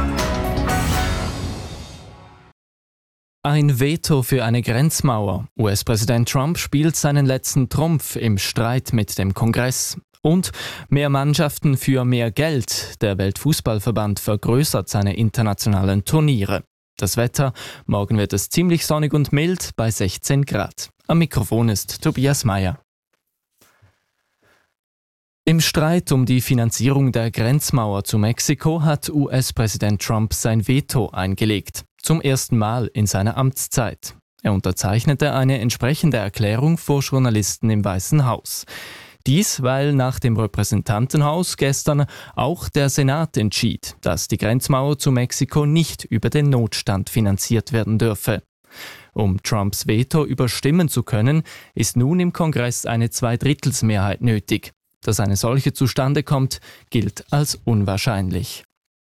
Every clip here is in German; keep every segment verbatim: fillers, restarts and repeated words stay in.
Ein Veto für eine Grenzmauer. U S-Präsident Trump spielt seinen letzten Trumpf im Streit mit dem Kongress. Und mehr Mannschaften für mehr Geld. Der Weltfußballverband vergrößert seine internationalen Turniere. Das Wetter, morgen wird es ziemlich sonnig und mild bei sechzehn Grad. Am Mikrofon ist Tobias Meyer. Im Streit um die Finanzierung der Grenzmauer zu Mexiko hat U S-Präsident Trump sein Veto eingelegt. Zum ersten Mal in seiner Amtszeit. Er unterzeichnete eine entsprechende Erklärung vor Journalisten im Weißen Haus. Dies, weil nach dem Repräsentantenhaus gestern auch der Senat entschied, dass die Grenzmauer zu Mexiko nicht über den Notstand finanziert werden dürfe. Um Trumps Veto überstimmen zu können, ist nun im Kongress eine Zweidrittelsmehrheit nötig. Dass eine solche zustande kommt, gilt als unwahrscheinlich.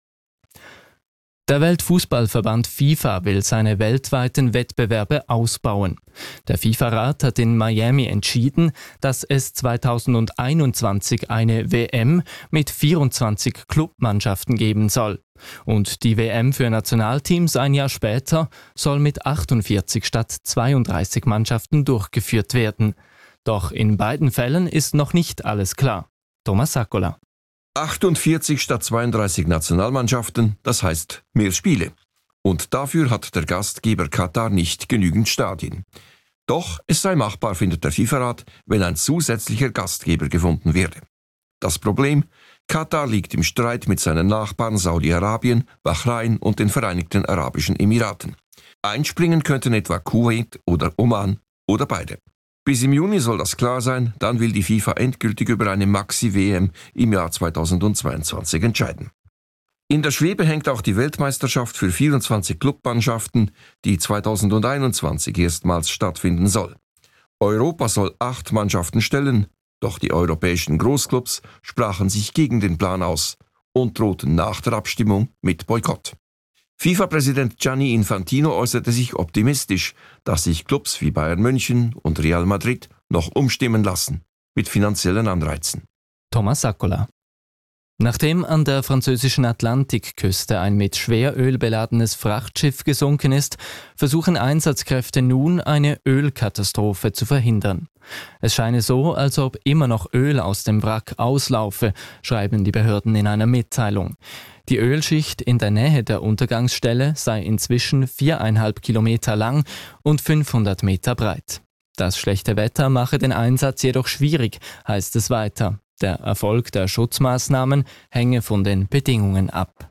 Der Weltfußballverband FIFA will seine weltweiten Wettbewerbe ausbauen. Der FIFA-Rat hat in Miami entschieden, dass es zweitausendeinundzwanzig eine W M mit vierundzwanzig Clubmannschaften geben soll. Und die W M für Nationalteams ein Jahr später soll mit achtundvierzig statt zweiunddreißig Mannschaften durchgeführt werden. Doch in beiden Fällen ist noch nicht alles klar. Thomas Saccola. achtundvierzig statt zweiunddreißig Nationalmannschaften, das heißt mehr Spiele. Und dafür hat der Gastgeber Katar nicht genügend Stadien. Doch es sei machbar, findet der FIFA-Rat, wenn ein zusätzlicher Gastgeber gefunden werde. Das Problem? Katar liegt im Streit mit seinen Nachbarn Saudi-Arabien, Bahrain und den Vereinigten Arabischen Emiraten. Einspringen könnten etwa Kuwait oder Oman oder beide. Bis im Juni soll das klar sein, dann will die FIFA endgültig über eine Maxi-W M im Jahr zweitausendzweiundzwanzig entscheiden. In der Schwebe hängt auch die Weltmeisterschaft für vierundzwanzig Clubmannschaften, die zweitausendeinundzwanzig erstmals stattfinden soll. Europa soll acht Mannschaften stellen, doch die europäischen Großclubs sprachen sich gegen den Plan aus und drohten nach der Abstimmung mit Boykott. FIFA-Präsident Gianni Infantino äußerte sich optimistisch, dass sich Clubs wie Bayern München und Real Madrid noch umstimmen lassen, mit finanziellen Anreizen. Thomas Saccola. Nachdem an der französischen Atlantikküste ein mit Schweröl beladenes Frachtschiff gesunken ist, versuchen Einsatzkräfte nun, eine Ölkatastrophe zu verhindern. Es scheine so, als ob immer noch Öl aus dem Wrack auslaufe, schreiben die Behörden in einer Mitteilung. Die Ölschicht in der Nähe der Untergangsstelle sei inzwischen viereinhalb Kilometer lang und fünfhundert Meter breit. Das schlechte Wetter mache den Einsatz jedoch schwierig, heißt es weiter. Der Erfolg der Schutzmaßnahmen hänge von den Bedingungen ab.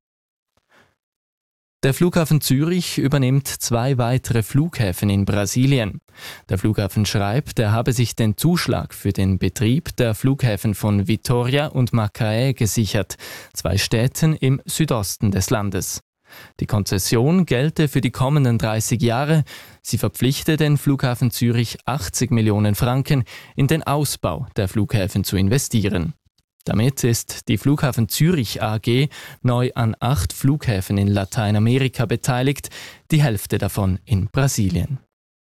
Der Flughafen Zürich übernimmt zwei weitere Flughäfen in Brasilien. Der Flughafen schreibt, er habe sich den Zuschlag für den Betrieb der Flughäfen von Vitória und Macaé gesichert, zwei Städten im Südosten des Landes. Die Konzession gelte für die kommenden dreißig Jahre. Sie verpflichte den Flughafen Zürich achtzig Millionen Franken in den Ausbau der Flughäfen zu investieren. Damit ist die Flughafen Zürich A G neu an acht Flughäfen in Lateinamerika beteiligt, die Hälfte davon in Brasilien.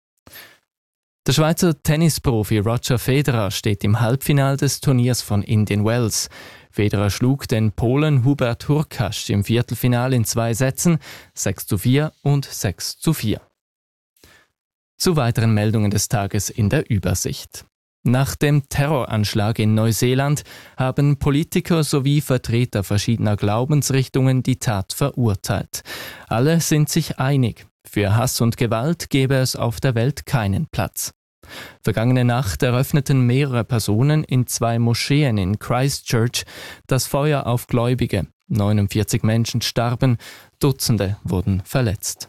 Der Schweizer Tennisprofi Roger Federer steht im Halbfinale des Turniers von Indian Wells. Federer schlug den Polen Hubert Hurkacz im Viertelfinale in zwei Sätzen, sechs zu vier und sechs zu vier. Zu weiteren Meldungen des Tages in der Übersicht. Nach dem Terroranschlag in Neuseeland haben Politiker sowie Vertreter verschiedener Glaubensrichtungen die Tat verurteilt. Alle sind sich einig, für Hass und Gewalt gebe es auf der Welt keinen Platz. Vergangene Nacht eröffneten mehrere Personen in zwei Moscheen in Christchurch das Feuer auf Gläubige. neunundvierzig Menschen starben, Dutzende wurden verletzt.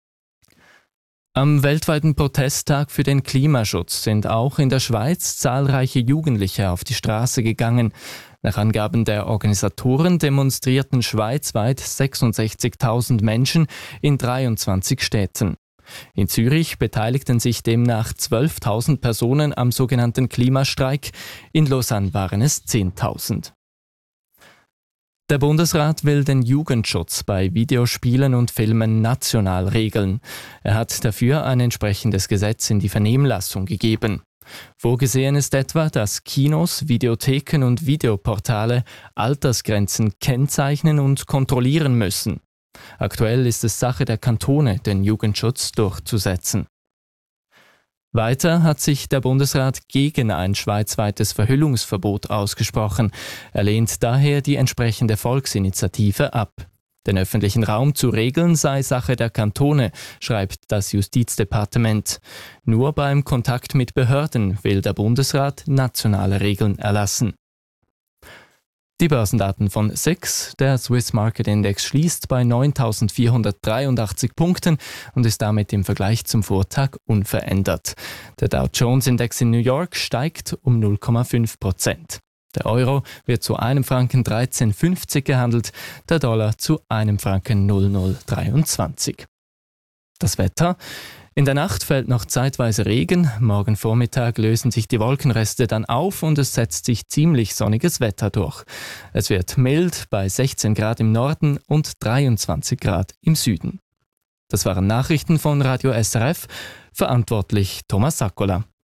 Am weltweiten Protesttag für den Klimaschutz sind auch in der Schweiz zahlreiche Jugendliche auf die Straße gegangen. Nach Angaben der Organisatoren demonstrierten schweizweit sechsundsechzigtausend Menschen in dreiundzwanzig Städten. In Zürich beteiligten sich demnach zwölftausend Personen am sogenannten Klimastreik, in Lausanne waren es zehntausend. Der Bundesrat will den Jugendschutz bei Videospielen und Filmen national regeln. Er hat dafür ein entsprechendes Gesetz in die Vernehmlassung gegeben. Vorgesehen ist etwa, dass Kinos, Videotheken und Videoportale Altersgrenzen kennzeichnen und kontrollieren müssen. Aktuell ist es Sache der Kantone, den Jugendschutz durchzusetzen. Weiter hat sich der Bundesrat gegen ein schweizweites Verhüllungsverbot ausgesprochen. Er lehnt daher die entsprechende Volksinitiative ab. Den öffentlichen Raum zu regeln sei Sache der Kantone, schreibt das Justizdepartement. Nur beim Kontakt mit Behörden will der Bundesrat nationale Regeln erlassen. Die Börsendaten von S I X. Der Swiss Market Index schließt bei neuntausendvierhundertdreiundachtzig Punkten und ist damit im Vergleich zum Vortag unverändert. Der Dow Jones Index in New York steigt um null Komma fünf Prozent. Der Euro wird zu einem Franken dreizehn fünfzig gehandelt, der Dollar zu einem Franken null Komma null dreiundzwanzig. Das Wetter. In der Nacht fällt noch zeitweise Regen, morgen Vormittag lösen sich die Wolkenreste dann auf und es setzt sich ziemlich sonniges Wetter durch. Es wird mild bei sechzehn Grad im Norden und dreiundzwanzig Grad im Süden. Das waren Nachrichten von Radio S R F, verantwortlich Thomas Saccola.